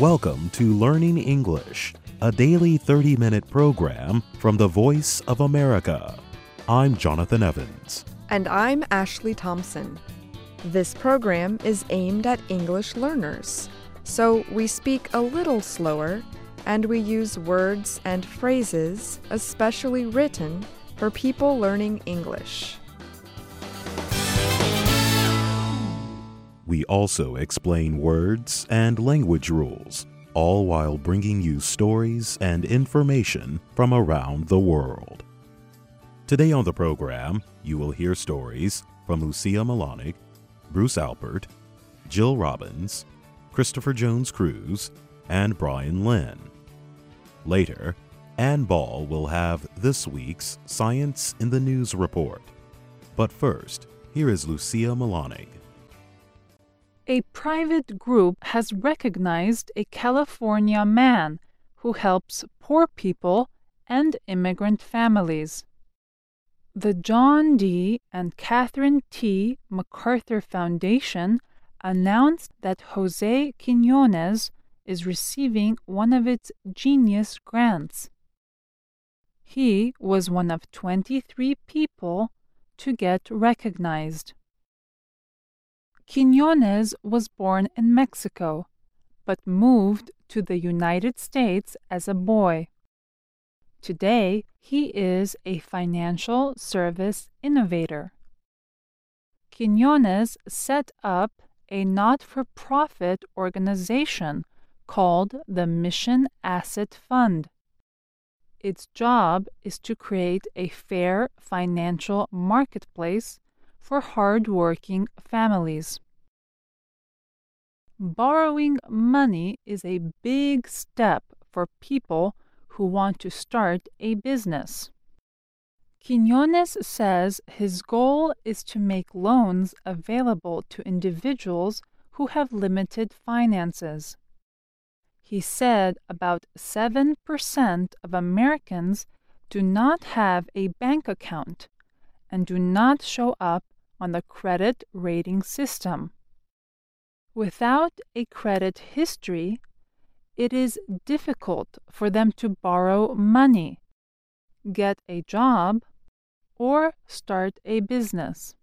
Welcome to Learning English, a daily 30-minute program from the Voice of America. I'm Jonathan Evans. And I'm Ashley Thompson. This program is aimed at English learners, so we speak a little slower and we use words and phrases especially written for people learning English. We also explain words and language rules, all while bringing you stories and information from around the world. Today on the program, you will hear stories from Lucia Milanik, Bruce Alpert, Jill Robbins, Christopher Jones Cruz, and Brian Lynn. Later, Ann Ball will have this week's Science in the News report. But first, here is Lucia Milanik. A private group has recognized a California man who helps poor people and immigrant families. The John D. and Catherine T. MacArthur Foundation announced that Jose Quinones is receiving one of its Genius grants. He was one of 23 people to get recognized. Quinones was born in Mexico, but moved to the United States as a boy. Today, he is a financial service innovator. Quinones set up a not-for-profit organization called the Mission Asset Fund. Its job is to create a fair financial marketplace for hard-working families. Borrowing money is a big step for people who want to start a business. Quinones says his goal is to make loans available to individuals who have limited finances. He said about 7% of Americans do not have a bank account and do not show up on the credit rating system. Without a credit history, it is difficult for them to borrow money, get a job, or start a business.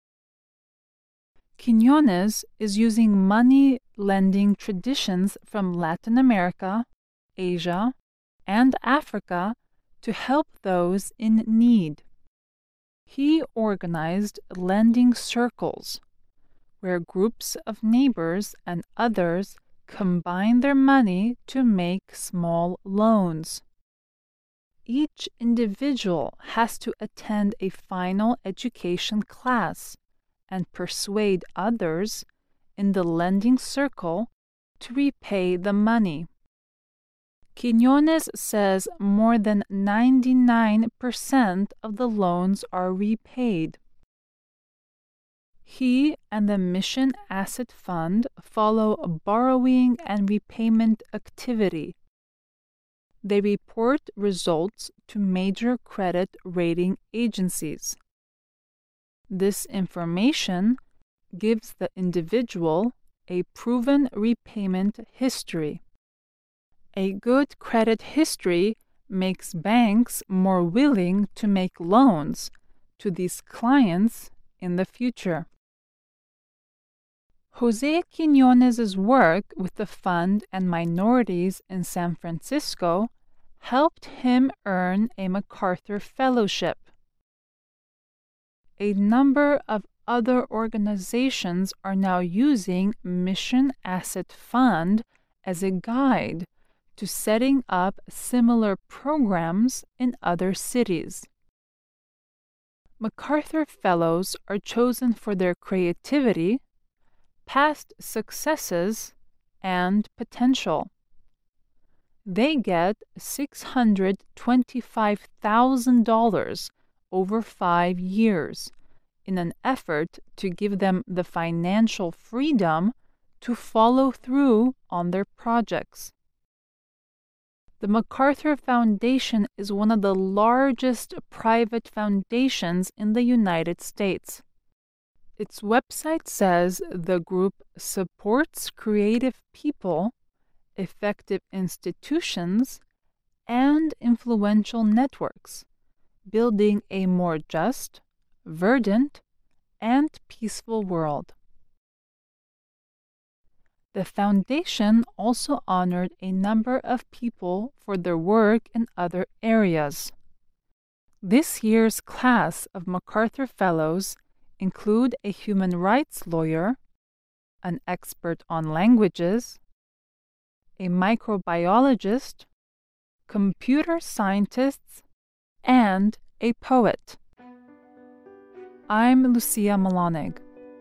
Quinones is using money lending traditions from Latin America, Asia, and Africa to help those in need. He organized lending circles, where groups of neighbors and others combine their money to make small loans. Each individual has to attend a final education class and persuade others in the lending circle to repay the money. Quinones says more than 99% of the loans are repaid. He and the Mission Asset Fund follow borrowing and repayment activity. They report results to major credit rating agencies. This information gives the individual a proven repayment history. A good credit history makes banks more willing to make loans to these clients in the future. Jose Quinones' work with the fund and minorities in San Francisco helped him earn a MacArthur Fellowship. A number of other organizations are now using Mission Asset Fund as a guide to setting up similar programs in other cities. MacArthur Fellows are chosen for their creativity, past successes, and potential. They get $625,000 over 5 years in an effort to give them the financial freedom to follow through on their projects. The MacArthur Foundation is one of the largest private foundations in the United States. Its website says the group supports creative people, effective institutions, and influential networks, building a more just, verdant, and peaceful world. The foundation also honored a number of people for their work in other areas. This year's class of MacArthur Fellows include a human rights lawyer, an expert on languages, a microbiologist, computer scientists, and a poet. I'm Lucia Malonig.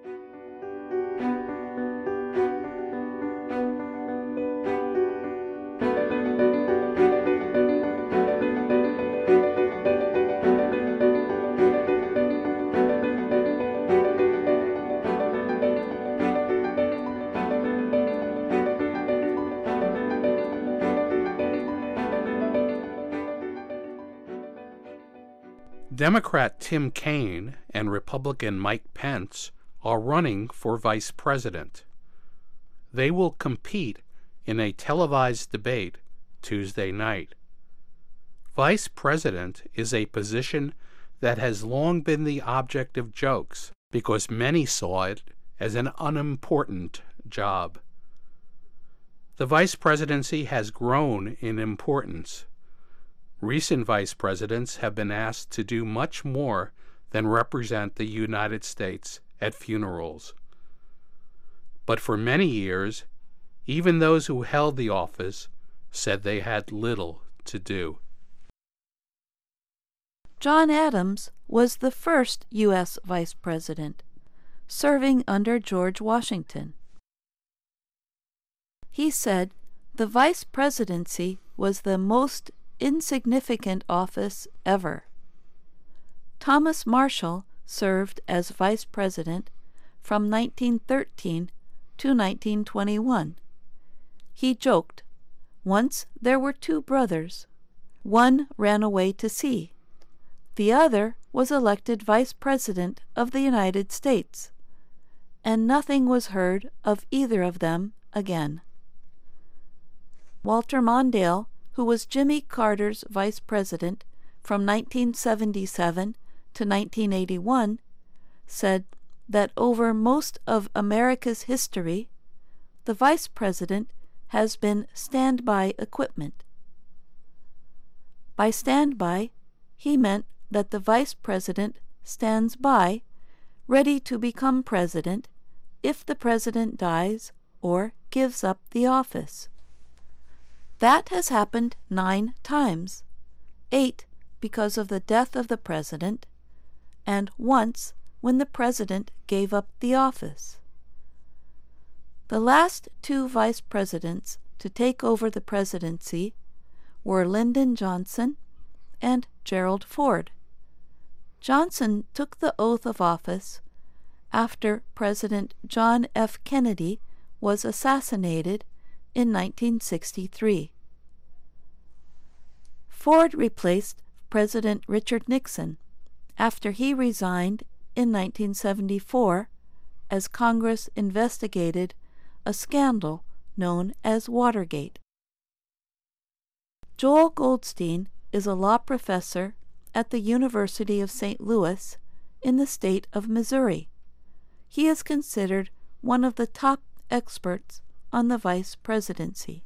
Democrat Tim Kaine and Republican Mike Pence are running for vice president. They will compete in a televised debate Tuesday night. Vice president is a position that has long been the object of jokes because many saw it as an unimportant job. The vice presidency has grown in importance. Recent vice presidents have been asked to do much more than represent the United States at funerals. But for many years, even those who held the office said they had little to do. John Adams was the first U.S. vice president, serving under George Washington. He said the vice presidency was the most insignificant office ever. Thomas Marshall served as vice president from 1913 to 1921. He joked, "Once there were two brothers. One ran away to sea. The other was elected vice president of the United States, and nothing was heard of either of them again." Walter Mondale, who was Jimmy Carter's vice president from 1977 to 1981, said that over most of America's history, the vice president has been standby equipment. By standby, he meant that the vice president stands by, ready to become president if the president dies or gives up the office. That has happened 9 times, 8 because of the death of the president, and once when the president gave up the office. The last 2 vice presidents to take over the presidency were Lyndon Johnson and Gerald Ford. Johnson took the oath of office after President John F. Kennedy was assassinated in 1963. Ford replaced President Richard Nixon after he resigned in 1974 as Congress investigated a scandal known as Watergate. Joel Goldstein is a law professor at the University of St. Louis in the state of Missouri. He is considered one of the top experts on the vice presidency.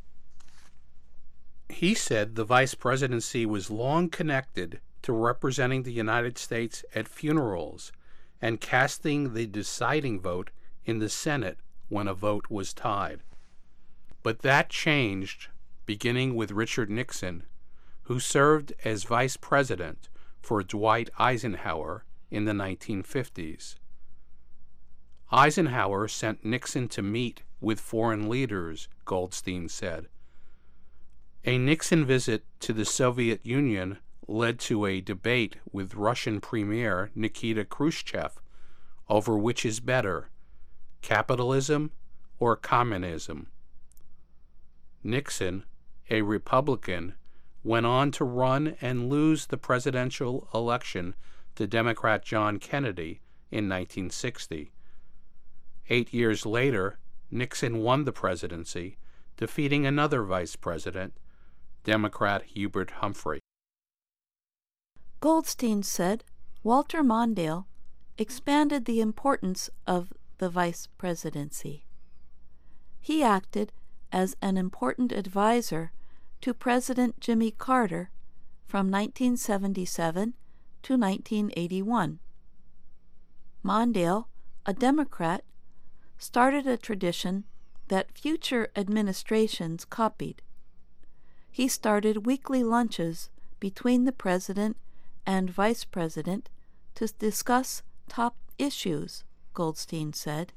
He said the vice presidency was long connected to representing the United States at funerals and casting the deciding vote in the Senate when a vote was tied. But that changed beginning with Richard Nixon, who served as vice president for Dwight Eisenhower in the 1950s. Eisenhower sent Nixon to meet with foreign leaders, Goldstein said. A Nixon visit to the Soviet Union led to a debate with Russian Premier Nikita Khrushchev over which is better, capitalism or communism. Nixon, a Republican, went on to run and lose the presidential election to Democrat John Kennedy in 1960. 8 years later, Nixon won the presidency, defeating another vice president, Democrat Hubert Humphrey. Goldstein said Walter Mondale expanded the importance of the vice presidency. He acted as an important advisor to President Jimmy Carter from 1977 to 1981. Mondale, a Democrat, started a tradition that future administrations copied. He started weekly lunches between the president and vice president to discuss top issues, Goldstein said.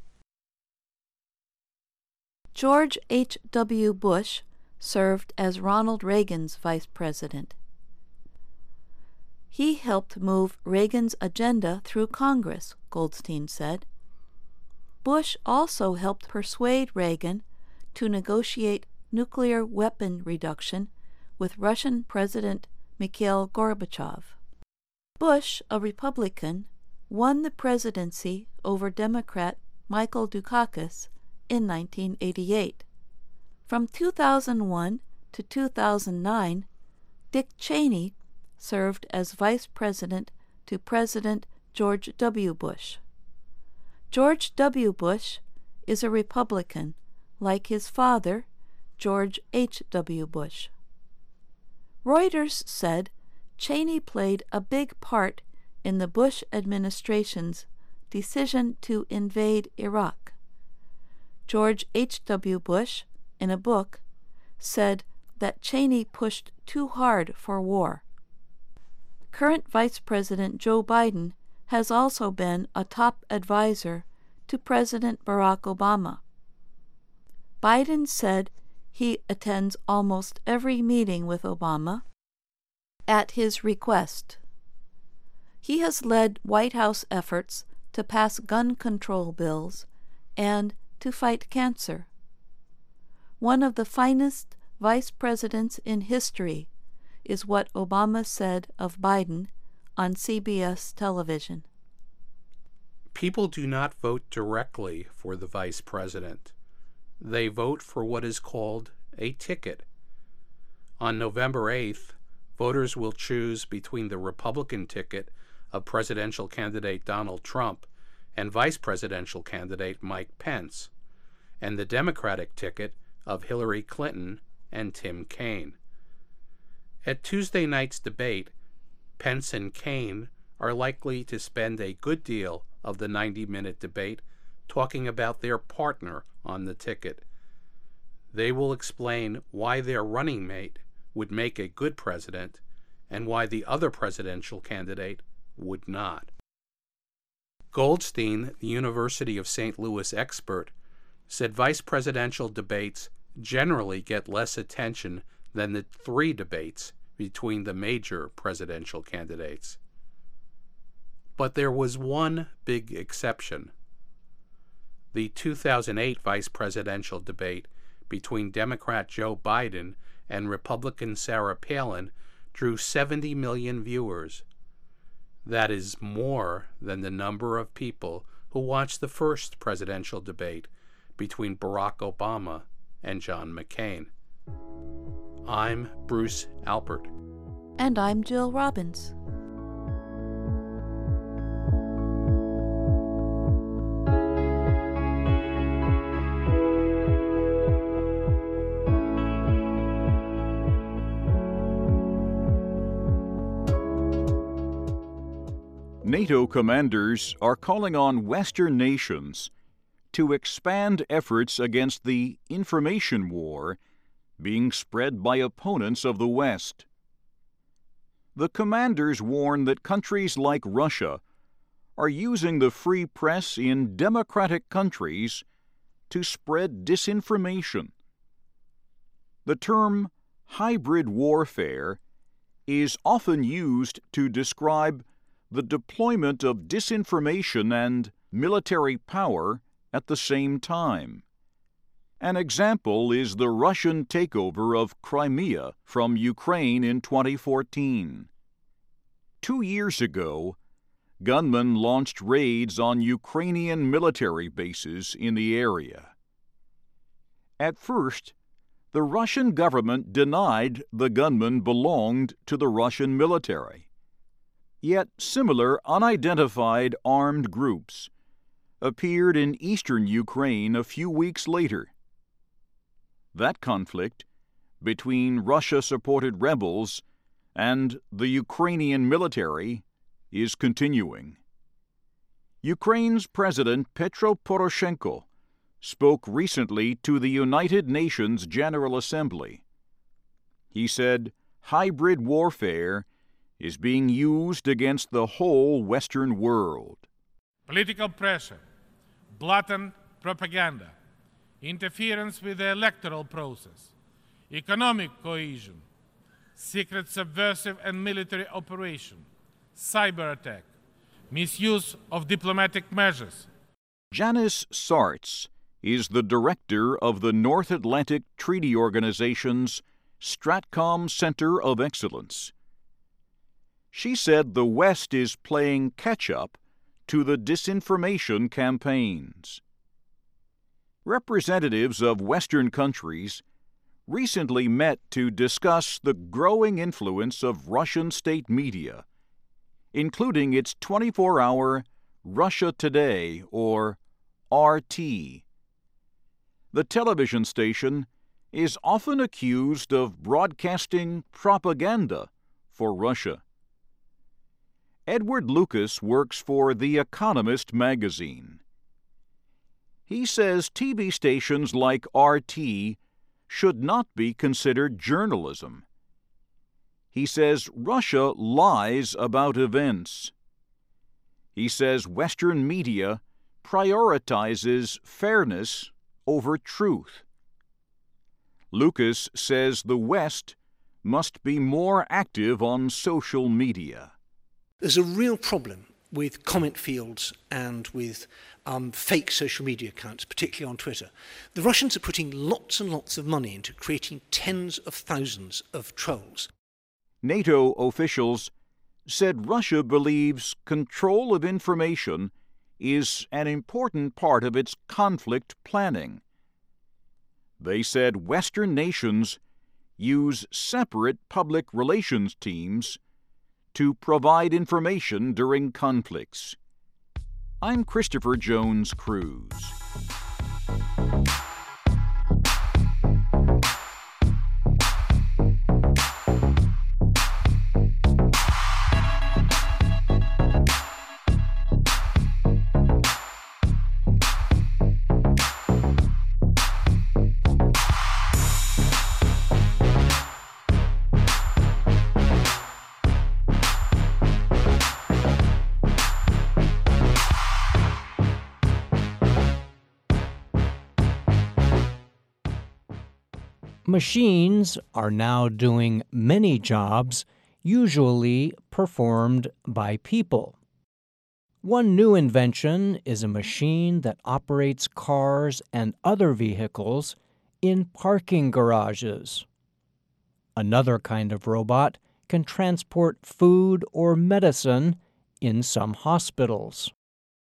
George H.W. Bush served as Ronald Reagan's vice president. He helped move Reagan's agenda through Congress, Goldstein said. Bush also helped persuade Reagan to negotiate nuclear weapon reduction with Russian President Mikhail Gorbachev. Bush, a Republican, won the presidency over Democrat Michael Dukakis in 1988. From 2001 to 2009, Dick Cheney served as vice president to President George W. Bush. George W. Bush is a Republican, like his father, George H. W. Bush. Reuters said Cheney played a big part in the Bush administration's decision to invade Iraq. George H. W. Bush, in a book, said that Cheney pushed too hard for war. Current Vice President Joe Biden has also been a top advisor to President Barack Obama. Biden said he attends almost every meeting with Obama at his request. He has led White House efforts to pass gun control bills and to fight cancer. One of the finest vice presidents in history is what Obama said of Biden on CBS television. People do not vote directly for the vice president. They vote for what is called a ticket. On November 8th, voters will choose between the Republican ticket of presidential candidate Donald Trump and vice presidential candidate Mike Pence, and the Democratic ticket of Hillary Clinton and Tim Kaine. At Tuesday night's debate, Pence and Kaine are likely to spend a good deal of the 90-minute debate talking about their partner on the ticket. They will explain why their running mate would make a good president and why the other presidential candidate would not. Goldstein, the University of St. Louis expert, said vice presidential debates generally get less attention than the 3 debates between the major presidential candidates. But there was one big exception. The 2008 vice presidential debate between Democrat Joe Biden and Republican Sarah Palin drew 70 million viewers. That is more than the number of people who watched the first presidential debate between Barack Obama and John McCain. I'm Bruce Alpert. And I'm Jill Robbins. NATO commanders are calling on Western nations to expand efforts against the information war being spread by opponents of the West. The commanders warn that countries like Russia are using the free press in democratic countries to spread disinformation. The term hybrid warfare is often used to describe the deployment of disinformation and military power at the same time. An example is the Russian takeover of Crimea from Ukraine in 2014. 2 years ago, gunmen launched raids on Ukrainian military bases in the area. At first, the Russian government denied the gunman belonged to the Russian military. Yet similar unidentified armed groups appeared in eastern Ukraine a few weeks later. That conflict between Russia-supported rebels and the Ukrainian military is continuing. Ukraine's President Petro Poroshenko spoke recently to the United Nations General Assembly. He said hybrid warfare is being used against the whole Western world. Political pressure, blatant propaganda, interference with the electoral process, economic cohesion, secret subversive and military operation, cyber attack, misuse of diplomatic measures. Janice Sartz is the director of the North Atlantic Treaty Organization's Stratcom Center of Excellence. She said the West is playing catch-up to the disinformation campaigns. Representatives of Western countries recently met to discuss the growing influence of Russian state media, including its 24-hour Russia Today, or RT. The television station is often accused of broadcasting propaganda for Russia. Edward Lucas works for The Economist magazine. He says TV stations like RT should not be considered journalism. He says Russia lies about events. He says Western media prioritizes fairness over truth. Lucas says the West must be more active on social media. There's a real problem with comment fields and with fake social media accounts, particularly on Twitter. The Russians are putting lots and lots of money into creating tens of thousands of trolls. NATO officials said Russia believes control of information is an important part of its conflict planning. They said Western nations use separate public relations teams to provide information during conflicts. I'm Christopher Jones Cruz. Machines are now doing many jobs usually performed by people. One new invention is a machine that operates cars and other vehicles in parking garages. Another kind of robot can transport food or medicine in some hospitals.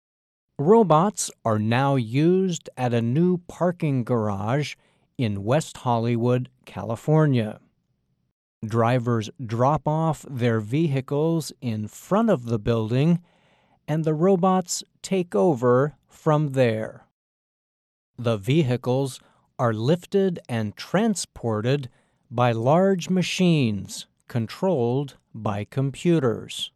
Robots are now used at a new parking garage in West Hollywood, California. Drivers drop off their vehicles in front of the building, and the robots take over from there. The vehicles are lifted and transported by large machines controlled by computers.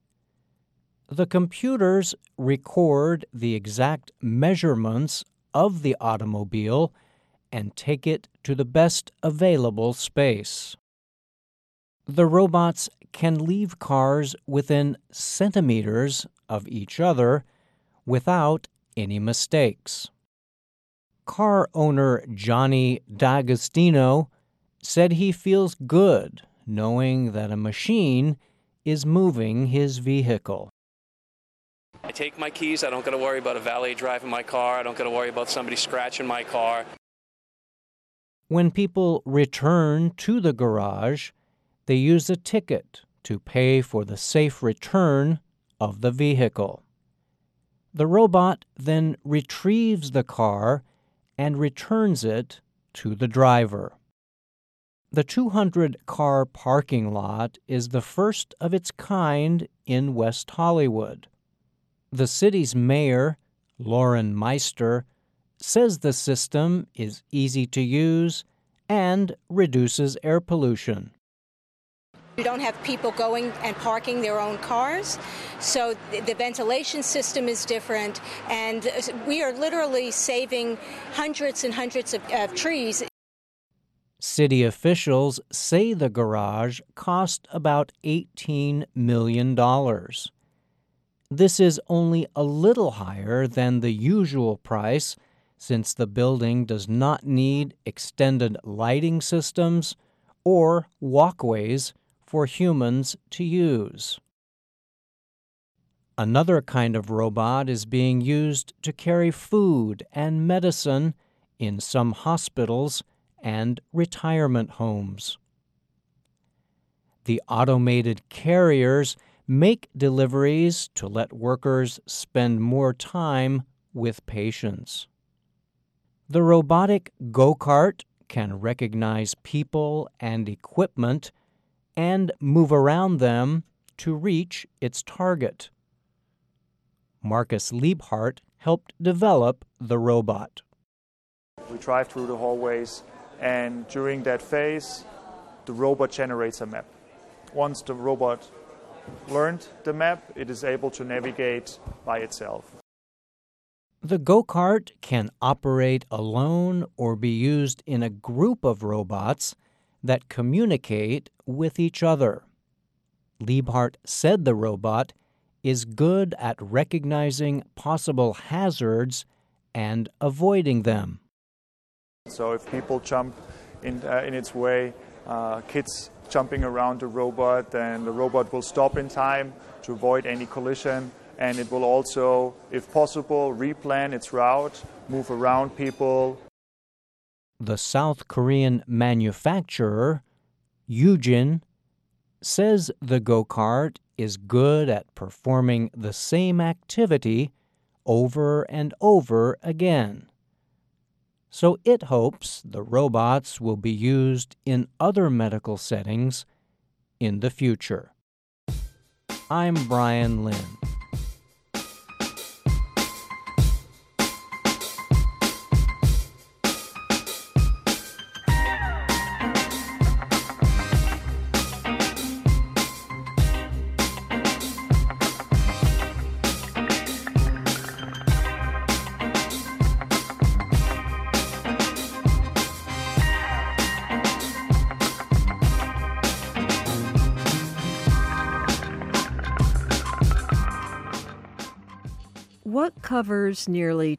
The computers record the exact measurements of the automobile and take it to the best available space. The robots can leave cars within centimeters of each other without any mistakes. Car owner Johnny D'Agostino said he feels good knowing that a machine is moving his vehicle. I take my keys, I don't got to worry about a valet driving my car, I don't got to worry about somebody scratching my car. When people return to the garage, they use a ticket to pay for the safe return of the vehicle. The robot then retrieves the car and returns it to the driver. The 200-car parking lot is the first of its kind in West Hollywood. The city's mayor, Lauren Meister, says the system is easy to use and reduces air pollution. You don't have people going and parking their own cars, so the ventilation system is different, and we are literally saving hundreds and hundreds of trees. City officials say the garage cost about $18 million. This is only a little higher than the usual price, since the building does not need extended lighting systems or walkways for humans to use. Another kind of robot is being used to carry food and medicine in some hospitals and retirement homes. The automated carriers make deliveries to let workers spend more time with patients. The robotic go-kart can recognize people and equipment and move around them to reach its target. Marcus Liebhart helped develop the robot. We drive through the hallways, and during that phase, the robot generates a map. Once the robot learned the map, it is able to navigate by itself. The go-kart can operate alone or be used in a group of robots that communicate with each other. Liebhart said the robot is good at recognizing possible hazards and avoiding them. So if people jump in its way, kids jumping around the robot, then the robot will stop in time to avoid any collision, and it will also, if possible, replan its route, move around people. The South Korean manufacturer, Yujin, says the go-kart is good at performing the same activity over and over again. So it hopes the robots will be used in other medical settings in the future. I'm Brian Lynn. What covers nearly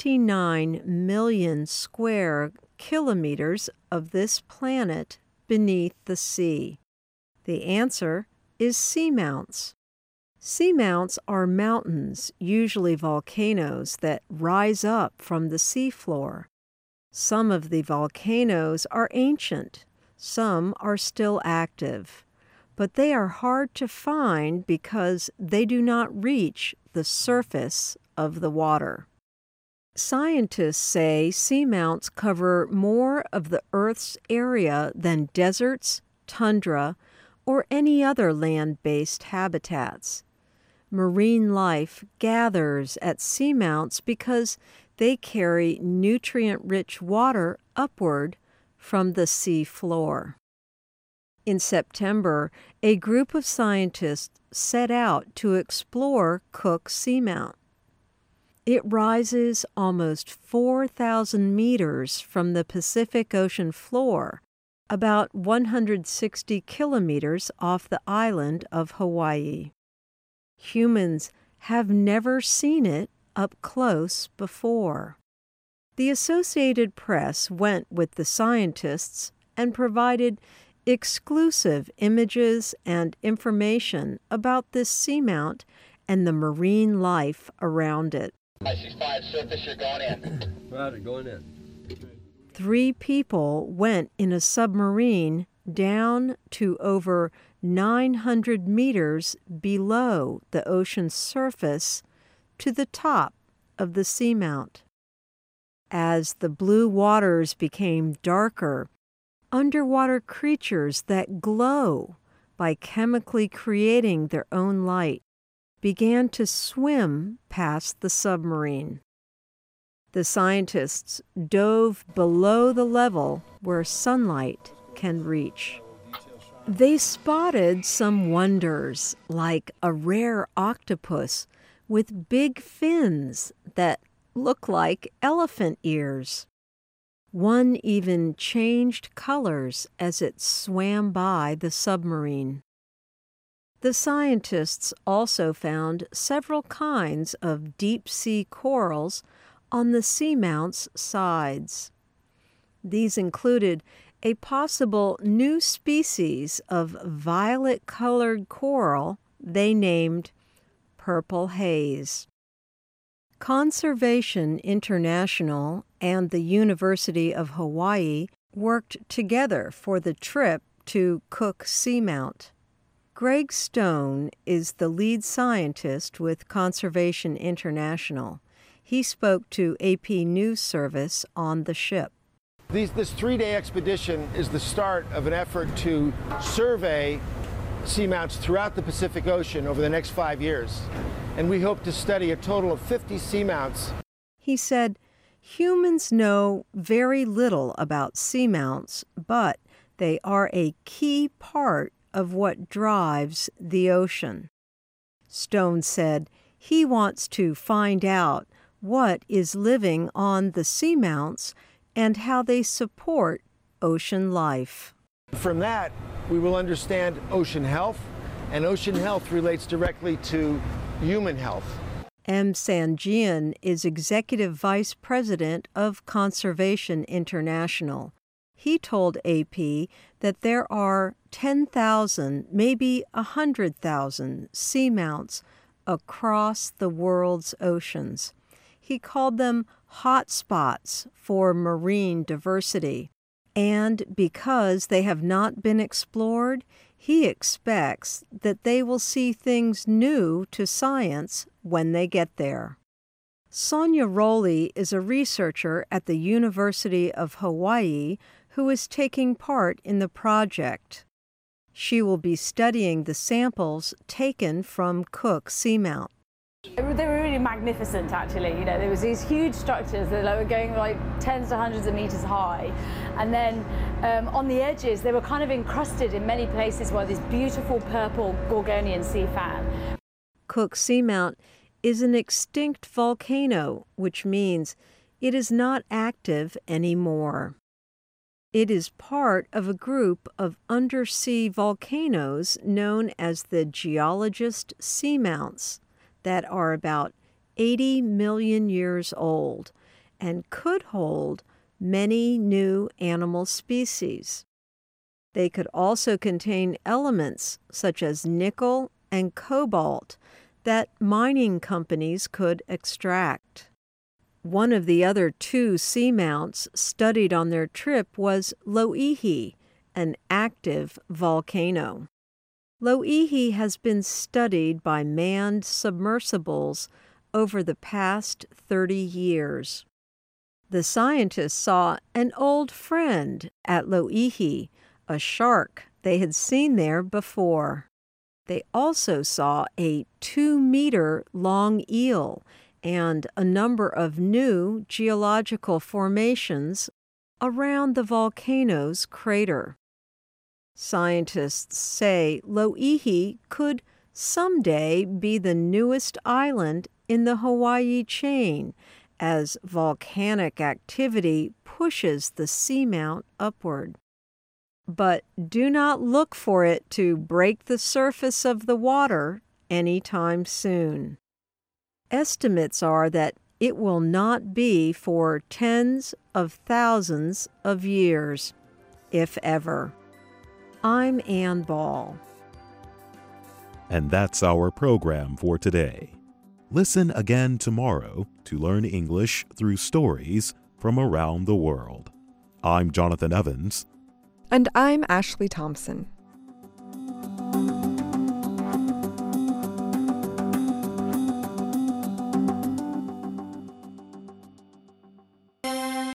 29 million square kilometers of this planet beneath the sea? The answer is seamounts. Seamounts are mountains, usually volcanoes, that rise up from the seafloor. Some of the volcanoes are ancient, some are still active, but they are hard to find because they do not reach the surface of the water. Scientists say seamounts cover more of the Earth's area than deserts, tundra, or any other land-based habitats. Marine life gathers at seamounts because they carry nutrient-rich water upward from the sea floor. In September, a group of scientists set out to explore Cook Seamount. It rises almost 4,000 meters from the Pacific Ocean floor, about 160 kilometers off the island of Hawaii. Humans have never seen it up close before. The Associated Press went with the scientists and provided exclusive images and information about this seamount and the marine life around it. I-65 surface, you're going in. Roger, going in. 3 people went in a submarine down to over 900 meters below the ocean's surface to the top of the seamount. As the blue waters became darker, underwater creatures that glow by chemically creating their own light began to swim past the submarine. The scientists dove below the level where sunlight can reach. They spotted some wonders, like a rare octopus with big fins that look like elephant ears. One even changed colors as it swam by the submarine. The scientists also found several kinds of deep-sea corals on the seamount's sides. These included a possible new species of violet-colored coral they named Purple Haze. Conservation International and the University of Hawaii worked together for the trip to Cook Seamount. Greg Stone is the lead scientist with Conservation International. He spoke to AP News Service on the ship. This 3-day expedition is the start of an effort to survey seamounts throughout the Pacific Ocean over the next 5 years. And we hope to study a total of 50 seamounts. He said, humans know very little about seamounts, but they are a key part of what drives the ocean. Stone said he wants to find out what is living on the seamounts and how they support ocean life. From that, we will understand ocean health, and ocean health relates directly to human health. M. Sanjian is Executive Vice President of Conservation International. He told AP that there are 10,000, maybe 100,000 seamounts across the world's oceans. He called them hot spots for marine diversity. And because they have not been explored, he expects that they will see things new to science when they get there. Sonia Rowley is a researcher at the University of Hawaii who is taking part in the project. She will be studying the samples taken from Cook Seamount. They were really magnificent, actually. You know, there was these huge structures that were going like tens to hundreds of meters high, and then on the edges they were kind of encrusted in many places by this beautiful purple Gorgonian sea fan. Cook Seamount is an extinct volcano, which means it is not active anymore. It is part of a group of undersea volcanoes known as the geologist seamounts that are about 80 million years old and could hold many new animal species. They could also contain elements such as nickel and cobalt that mining companies could extract. One of the other two seamounts studied on their trip was Loihi, an active volcano. Loihi has been studied by manned submersibles over the past 30 years. The scientists saw an old friend at Loihi, a shark they had seen there before. They also saw a 2-meter-long eel and a number of new geological formations around the volcano's crater. Scientists say Loihi could someday be the newest island in the Hawaii chain as volcanic activity pushes the seamount upward. But do not look for it to break the surface of the water anytime soon. Estimates are that it will not be for tens of thousands of years, if ever. I'm Ann Ball. And that's our program for today. Listen again tomorrow to learn English through stories from around the world. I'm Jonathan Evans. And I'm Ashley Thompson.